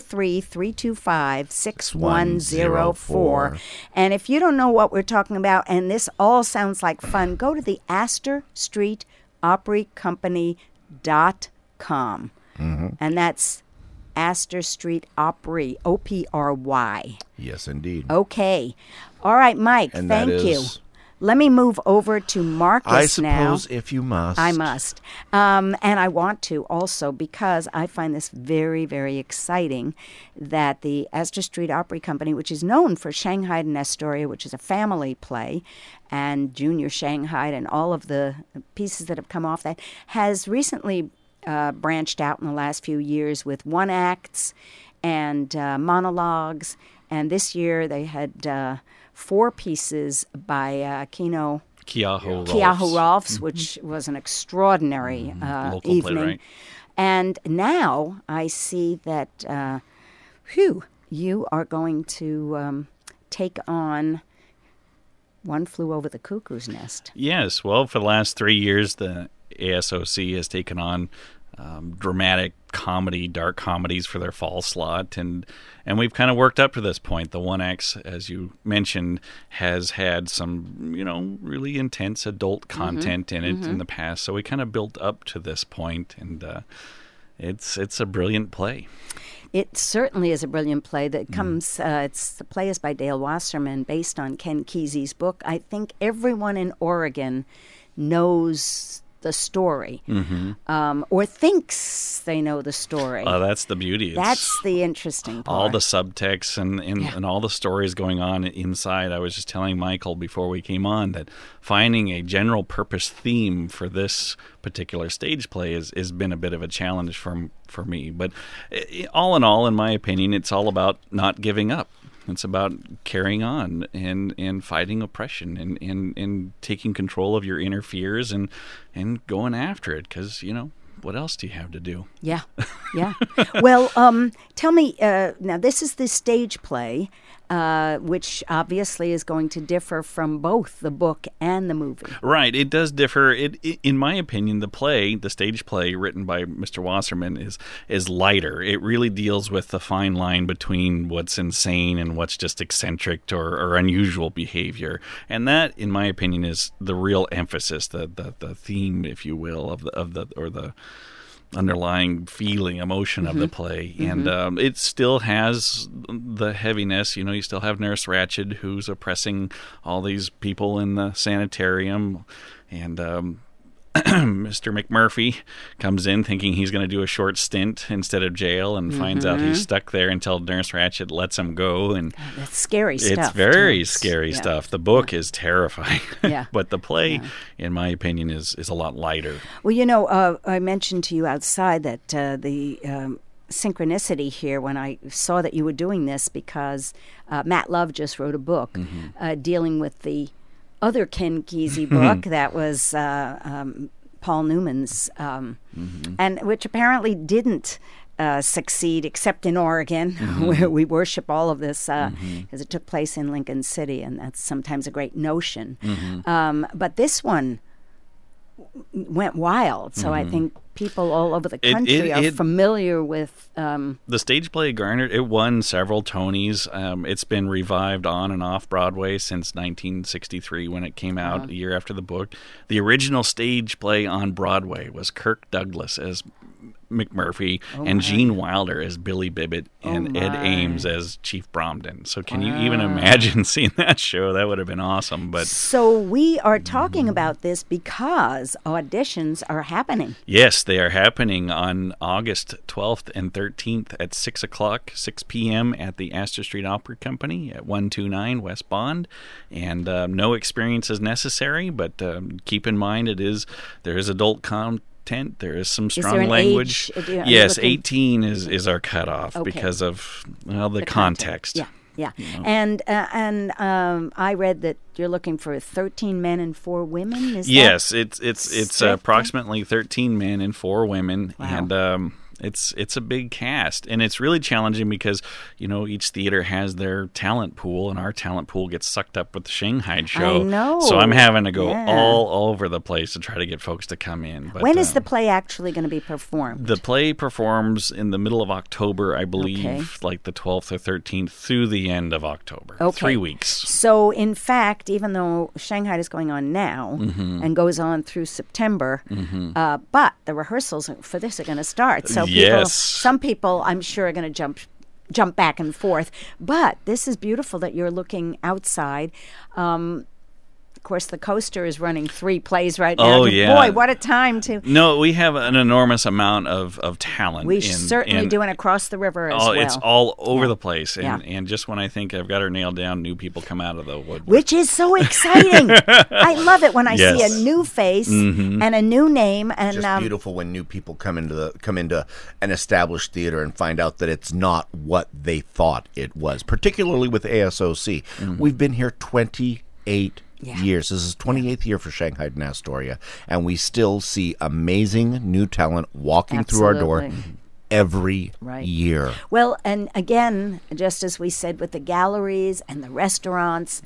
503-325-6104. And if you don't know what we're talking about, and this all sounds like fun, go to the Astor Street Opry Company.com. And that's Astor Street Opry, Opry. Yes, indeed. Okay. All right, Mike, And thank that you. is- Let me move over to Marcus I suppose now. if you must. I must. And I want to also because I find this very, very exciting that the Astor Street Opry Company, which is known for Shanghai and Astoria, which is a family play, and Junior Shanghai and all of the pieces that have come off that, has recently branched out in the last few years with one acts and monologues. And this year they had 4 pieces by Keahu Rolfs, which was an extraordinary Local evening. playwright. And now I see that, you are going to take on One Flew Over the Cuckoo's Nest. Yes. Well, for the last 3 years, the ASOC has taken on dramatic comedy, dark comedies for their fall slot, and we've kind of worked up to this point. The One X, as you mentioned, has had some really intense adult content in it in the past, so we kind of built up to this point, and it's a brilliant play. It certainly is a brilliant play that comes. The play is by Dale Wasserman, based on Ken Kesey's book. I think everyone in Oregon knows the story, or thinks they know the story. That's the beauty. That's the interesting part. All the subtext and all the stories going on inside. I was just telling Michael before we came on that finding a general purpose theme for this particular stage play has been a bit of a challenge for me. But all in all, in my opinion, it's all about not giving up. It's about carrying on and fighting oppression and taking control of your inner fears and going after it, because, what else do you have to do? Yeah. Well, tell me, now this is the stage play, which obviously is going to differ from both the book and the movie. Right, it does differ. In my opinion, the stage play written by Mr. Wasserman is lighter. It really deals with the fine line between what's insane and what's just eccentric or unusual behavior, and that, in my opinion, is the real emphasis, the theme, if you will, of the underlying feeling, emotion of the play. And it still has the heaviness. You still have Nurse Ratched, who's oppressing all these people in the sanitarium, and Mr. McMurphy comes in thinking he's going to do a short stint instead of jail, and finds out he's stuck there until Nurse Ratched lets him go. And that's scary stuff. It's very scary stuff. The book is terrifying. Yeah. But the play, in my opinion, is a lot lighter. Well, I mentioned to you outside that the synchronicity here when I saw that you were doing this, because Matt Love just wrote a book dealing with the other Ken Kesey book that was Paul Newman's, and which apparently didn't succeed except in Oregon, where we worship all of this, because it took place in Lincoln City, and that's sometimes a great notion. But this one went wild, so I think people all over the country are familiar with the stage play. It won several Tonys. It's been revived on and off Broadway since 1963 when it came out, a year after the book. The original stage play on Broadway was Kirk Douglas as McMurphy and Gene Wilder as Billy Bibbit and Ed Ames as Chief Bromden. So can you even imagine seeing that show? That would have been awesome. But so we are talking about this because auditions are happening. Yes, they are happening on August 12th and 13th at 6 p.m. at the Astor Street Opry Company at 129 West Bond. And no experience is necessary, but keep in mind there is adult content. There is some strong language. Yes, 18 is our cutoff because of the context. Yeah. And I read that you're looking for 13 men and 4 women. Yes, it's approximately 13 men and 4 women, and It's a big cast, and it's really challenging because each theater has their talent pool, and our talent pool gets sucked up with the Shanghai show. I know. So I'm having to go all over the place to try to get folks to come in. But, when is the play actually going to be performed? The play performs in the middle of October, I believe, like the 12th or 13th through the end of October. Okay. 3 weeks. So, in fact, even though Shanghai is going on now and goes on through September, but the rehearsals for this are going to start. So some people, I'm sure, are going to jump back and forth. But this is beautiful that you're looking outside. Of course, the Coaster is running 3 plays right now. Oh, yeah. Boy, what a time to... No, we have an enormous amount of talent. We certainly do, and across the river as well. It's all over the place. And just when I think I've got her nailed down, new people come out of the woodwork. Which is so exciting. I love it when I see a new face and a new name. And just beautiful when new people come into an established theater and find out that it's not what they thought it was, particularly with ASOC. We've been here 28 years. This is 28th year for Shanghai and Astoria, and we still see amazing new talent walking through our door every year. Well, and again, just as we said with the galleries and the restaurants,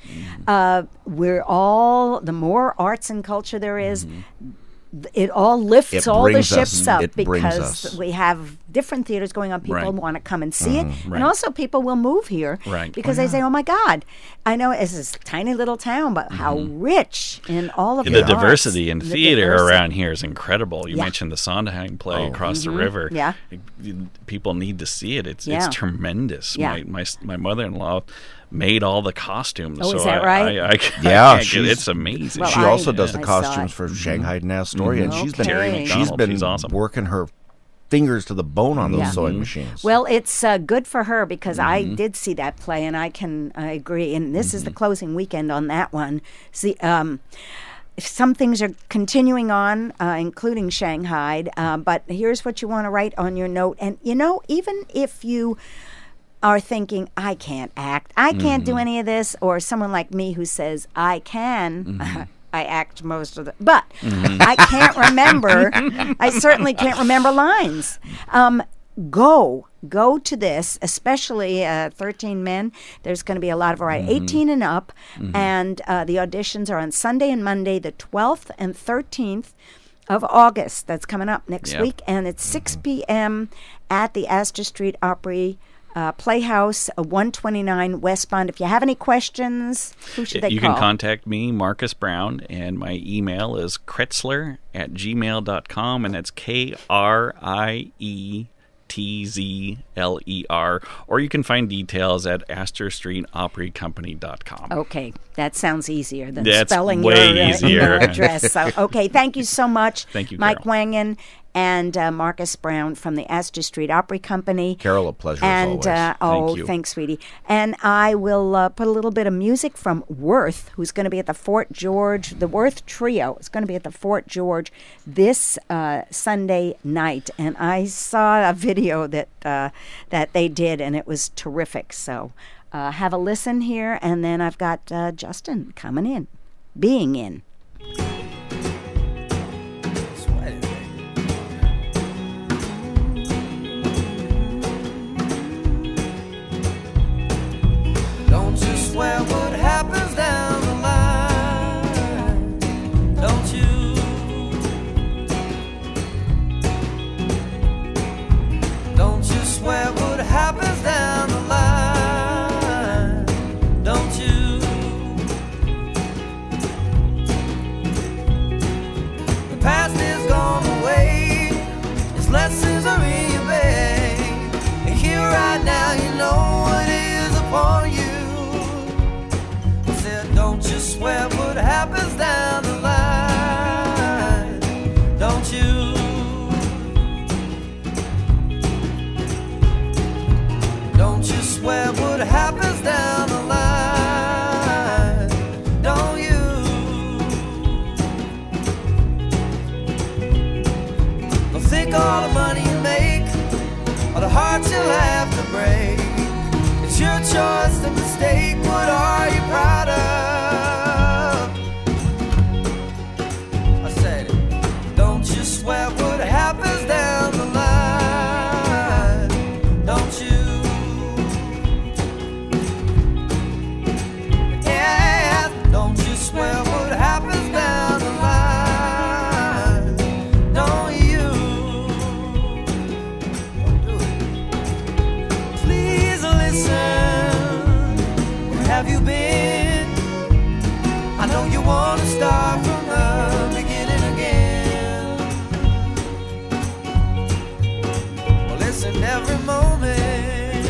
the more arts and culture there is, it all lifts all the ships up because we have different theaters going on. People want to come and see it. And also people will move here because they say, oh my God, I know it's this tiny little town, but how rich in all of the diversity in theater around here is incredible. You mentioned the Sondheim play across the river. Yeah. People need to see it. It's tremendous. Yeah. My mother-in-law made all the costumes. Oh, so is that right? It's amazing. Well, she also does the costumes for Shanghai and Astoria, and she's been awesome. working her fingers to the bone on those sewing machines. Well, it's good for her because I did see that play, and I agree. And this is the closing weekend on that one. See, some things are continuing on, including Shanghai. But here's what you want to write on your note. And even if you are thinking, I can't act, I can't do any of this, or someone like me who says, I can, I act most of but I can't remember, I certainly can't remember lines. Go to this, especially 13 Men. There's going to be a lot of variety, 18 and up, and the auditions are on Sunday and Monday, the 12th and 13th of August. That's coming up next week, and it's 6 p.m. at the Astor Street Opry Playhouse, 129 West Bond. If you have any questions, who should they call? You can contact me, Marcus Brown, and my email is kritzler@gmail.com, and that's KRIETZLER, or you can find details at AstorStreetOpryCompany.com. Okay, that sounds easier than That's spelling way your easier. address. So, okay, thank you so much. Thank you, Mike Carol. Wangen and Marcus Brown from the Astor Street Opry Company. Carol, a pleasure as always. Thank you. Thanks, sweetie. And I will put a little bit of music from Worth, who's going to be at the Fort George. The Worth Trio is going to be at the Fort George this Sunday night. And I saw a video that they did, and it was terrific. So have a listen here, and then I've got Justin being in. Swear what happens down the line, don't you? Don't you swear what happens down the line, don't you? The past is gone away, its lessons are in your bag, and here right now you know what is upon you. Don't you swear what happens down the line, don't you? Don't you swear what happens down the line, don't you? Don't think all the money you make, or the hearts you'll have to break. It's your choice to mistake. What are you proud of? I said it. Don't you swear what happens down the line. start from the beginning again. Well, listen every moment.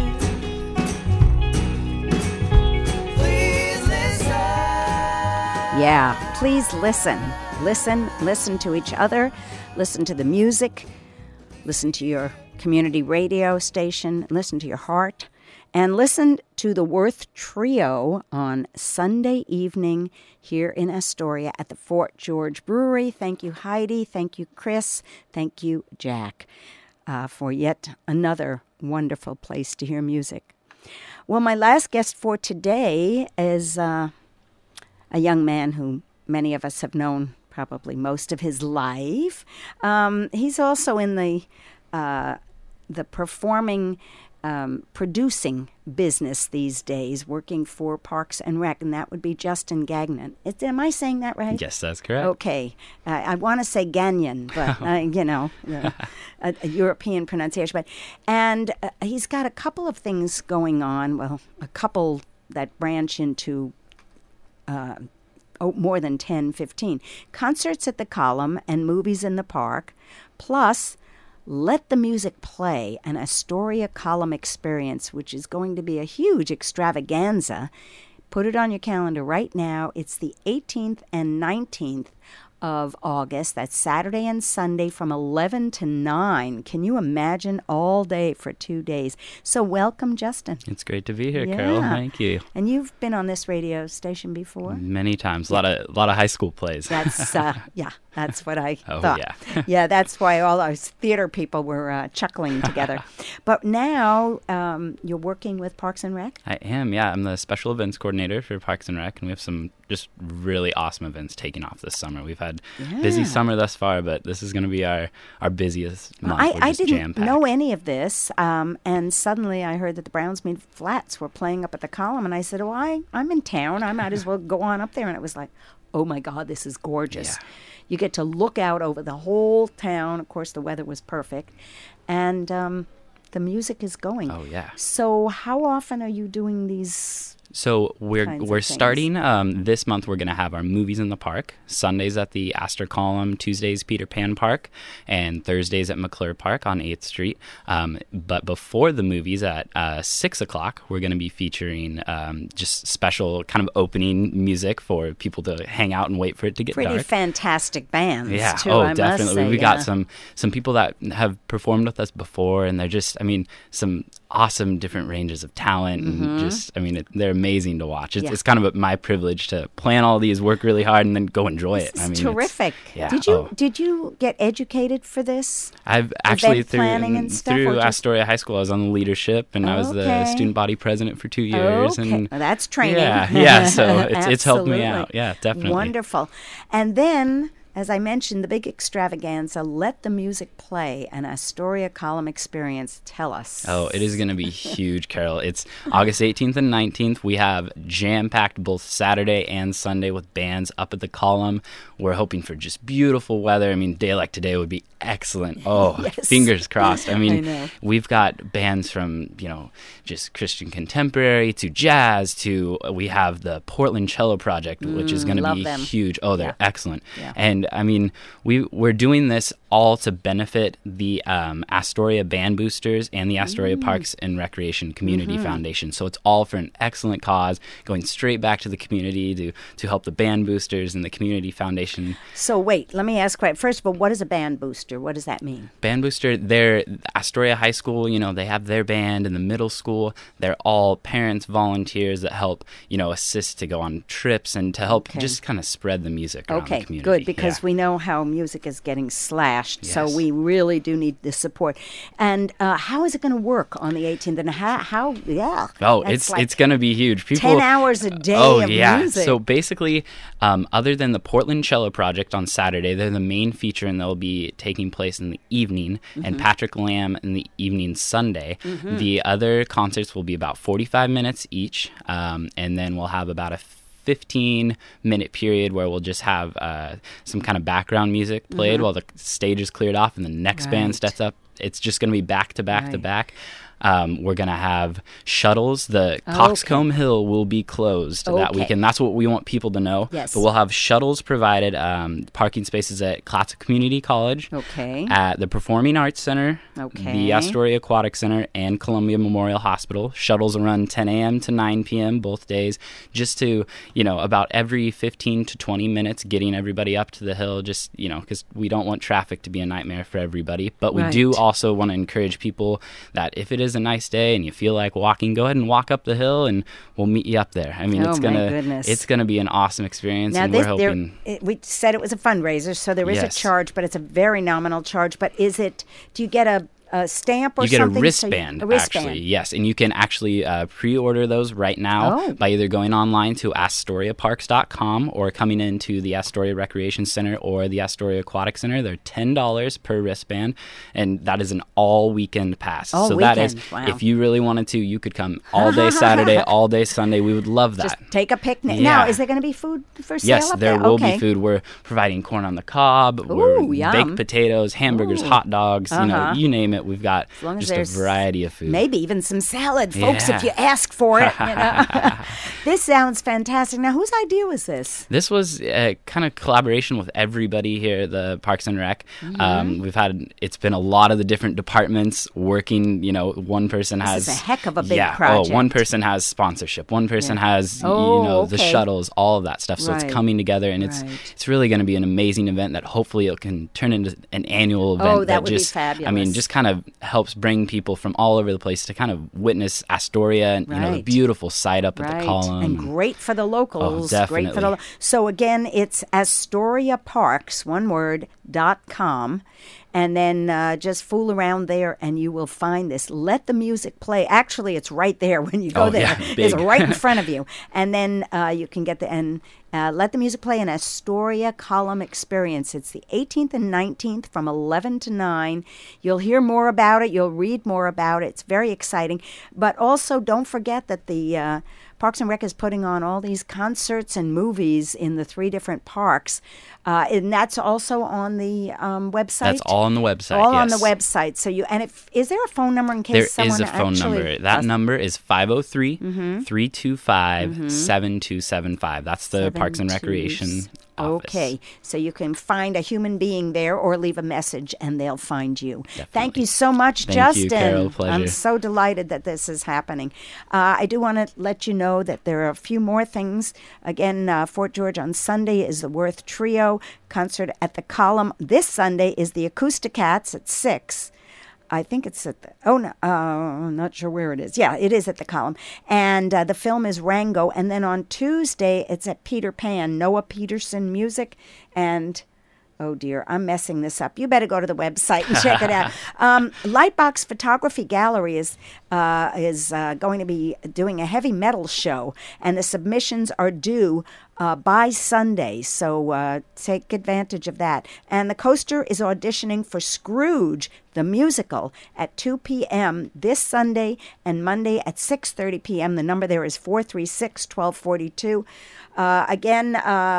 Please listen. Yeah, please listen. Listen to each other, listen to the music, listen to your community radio station, listen to your heart, and listen to the Worth Trio on Sunday evening here in Astoria at the Fort George Brewery. Thank you, Heidi. Thank you, Chris. Thank you, Jack, for yet another wonderful place to hear music. Well, my last guest for today is a young man who many of us have known probably most of his life. He's also in the performing, producing business these days, working for Parks and Rec, and that would be Justin Gagnon. Am I saying that right? Yes, that's correct. Okay. I want to say Gagnon, but, a European pronunciation. And he's got a couple of things going on, well, a couple that branch into more than 10, 15. Concerts at the Column and movies in the park, plus Let the Music Play, an Astoria Column experience, which is going to be a huge extravaganza. Put it on your calendar right now. It's the 18th and 19th of August. That's Saturday and Sunday from 11 to 9. Can you imagine? All day for 2 days. So welcome, Justin. It's great to be here, Yeah. Carol. Thank you. And you've been on this radio station before? Many times. A lot of high school plays. That's, that's what I Oh, thought. yeah. Yeah, that's why all those theater people were chuckling together. But now you're working with Parks and Rec? I am, yeah. I'm the special events coordinator for Parks and Rec, and we have some just really awesome events taking off this summer. We've had busy summer thus far, but this is going to be our busiest month. I didn't know any of this, and suddenly I heard that the Brownsmead Flats were playing up at the Column, and I said, I'm in town. I might as well go on up there. And it was like, oh, my God, this is gorgeous. Yeah. You get to look out over the whole town. Of course, the weather was perfect, and the music is going. Oh, yeah. So how often are you doing these? So we're things. starting this month. We're going to have our movies in the park. Sundays at the Astor Column, Tuesdays Peter Pan Park, and Thursdays at McClure Park on 8th Street. But before the movies at 6 o'clock, we're going to be featuring just special kind of opening music for people to hang out and wait for it to get Pretty dark. fantastic bands, Yeah, too, oh, I definitely. must say. We've got some people that have performed with us before, and they're just, some awesome different ranges of talent, and just, they're amazing to watch. It's kind of my privilege to plan all these, work really hard, and then go enjoy it. It's terrific. Yeah, Did you get educated for this? I've actually Event planning and stuff, or through just- Astoria High School, I was on the leadership, and I was the Okay. student body president for 2 years. Okay, And well, that's training. Yeah. So it's helped me Absolutely. out. Yeah, definitely. Wonderful. And then, as I mentioned, the big extravaganza, Let the Music Play, an Astoria Column experience. Tell us. Oh, it is going to be huge, Carol. It's August 18th and 19th. We have jam-packed both Saturday and Sunday with bands up at the Column. We're hoping for just beautiful weather. A day like today would be excellent. Oh, Yes. fingers crossed. I know. We've got bands from, just Christian contemporary to jazz to we have the Portland Cello Project, which is going to love be them. huge. Oh, they're excellent. Yeah. And we're doing this all to benefit the Astoria Band Boosters and the Astoria Parks and Recreation Community Foundation. So it's all for an excellent cause, going straight back to the community to help the band boosters and the community foundation. So wait, let me ask first of all, what is a band booster? What does that mean? Band booster, they're Astoria High School, they have their band in the middle school. They're all parents, volunteers that help, assist to go on trips and to help just kind of spread the music around the community. Good, because Yeah. we know how music is getting slashed, so Yes. we really do need the support. And how is it going to work on the 18th? And how Oh, that's like it's going to be huge. 10 hours a day of music. So basically, other than the Portland Cello Project on Saturday, they're the main feature, and they'll be taking place in the evening, and Patrick Lamb in the evening Sunday. The other concerts will be about 45 minutes each, and then we'll have about a 15-minute period where we'll just have some kind of background music played while the stage is cleared off and the next band Right. steps up. It's just going to be back to back to back. We're going to have shuttles. The Coxcomb Hill will be closed that weekend. That's what we want people to know. Yes. But we'll have shuttles provided, parking spaces at Classic Community College, at the Performing Arts Center, the Astoria Aquatic Center, and Columbia Memorial Hospital. Shuttles will run 10 a.m. to 9 p.m. both days, just to, about every 15 to 20 minutes getting everybody up to the hill, just, because we don't want traffic to be a nightmare for everybody. But we do also want to encourage people that if it is a nice day and you feel like walking, go ahead and walk up the hill and we'll meet you up there. I mean, it's gonna be an awesome experience. Now, and we're hoping. We said it was a fundraiser, so there is a charge, but it's a very nominal charge. But do you get a stamp or you get something? a wristband, actually, yes. And you can actually pre-order those right now by either going online to AstoriaParks.com or coming into the Astoria Recreation Center or the Astoria Aquatic Center. They're $10 per wristband, and that is an all-weekend pass. That is, if you really wanted to, you could come all day Saturday, all day Sunday. We would love that. Just take a picnic. Yeah. Now, is there going to be food for sale Yes, up there? there will be food. We're providing corn on the cob, baked potatoes, hamburgers, hot dogs, you name it. We've got just a variety of food. Maybe even some salad, folks, if you ask for it. This sounds fantastic. Now, whose idea was this? This was a kind of collaboration with everybody here at the Parks and Rec. It's been a lot of the different departments working. One person has... This is a heck of a big project. One person has sponsorship. One person has, the shuttles, all of that stuff. So it's coming together, and it's really going to be an amazing event that hopefully it can turn into an annual event. That would be fabulous. Just kind of helps bring people from all over the place to kind of witness Astoria and the beautiful site up at the column. And great for the locals. Definitely. Great for the so again, it's AstoriaParks, one word, .com. And then just fool around there and you will find this. Let the music play. Actually, it's right there when you go there. It's right in front of you. And then you can get let the music play, an Astoria Column Experience. It's the 18th and 19th from 11 to 9. You'll hear more about it. You'll read more about it. It's very exciting. But also don't forget that the Parks and Rec is putting on all these concerts and movies in the 3 different parks. And that's also on the website? That's all on the website, All on the website. So is there a phone number in case someone There is a phone number. That number is 503-325-7275. That's the Parks and Recreation office. Okay, so you can find a human being there or leave a message and they'll find you. Definitely. Thank you so much, Thank Justin. you, Carol. Pleasure. I'm so delighted that this is happening. I do want to let you know that there are a few more things. Again, Fort George on Sunday is the Worth Trio concert at the Column. This Sunday is the Acousticats at 6. I think it's at the... I'm not sure where it is. Yeah, it is at the Column. And the film is Rango. And then on Tuesday, it's at Peter Pan, Noah Peterson Music. And, oh dear, I'm messing this up. You better go to the website and check it out. Lightbox Photography Gallery is going to be doing a heavy metal show. And the submissions are due by Sunday, so take advantage of that. And the Coaster is auditioning for Scrooge, the musical, at 2 p.m. this Sunday and Monday at 6:30 p.m. The number there is 436-1242. Again,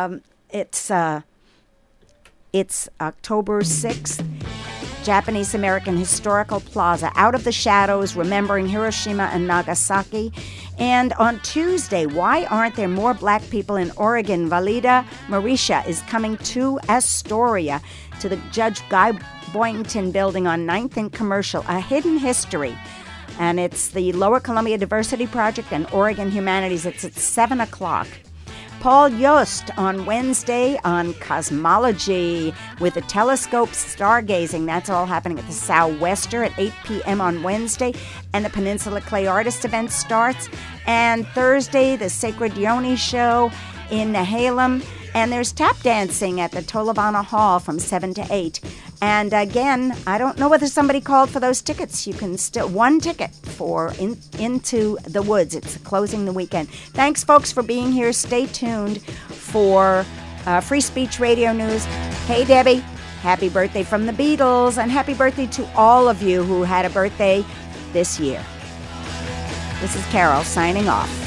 it's October 6th. Japanese American Historical Plaza, Out of the Shadows, Remembering Hiroshima and Nagasaki. And on Tuesday, why aren't there more black people in Oregon? Valida Marisha is coming to Astoria, to the Judge Guy Boynton building on 9th and Commercial, A Hidden History. And it's the Lower Columbia Diversity Project and Oregon Humanities. It's at 7 o'clock. Paul Yost on Wednesday on Cosmology with the telescope stargazing. That's all happening at the Southwester at 8 p.m. on Wednesday. And the Peninsula Clay Artist event starts. And Thursday, the Sacred Yoni Show in Nehalem. And there's tap dancing at the Tolovana Hall from 7 to 8. And again, I don't know whether somebody called for those tickets. You can still, one ticket for Into the Woods. It's closing the weekend. Thanks, folks, for being here. Stay tuned for Free Speech Radio News. Hey, Debbie, happy birthday from the Beatles. And happy birthday to all of you who had a birthday this year. This is Carol signing off.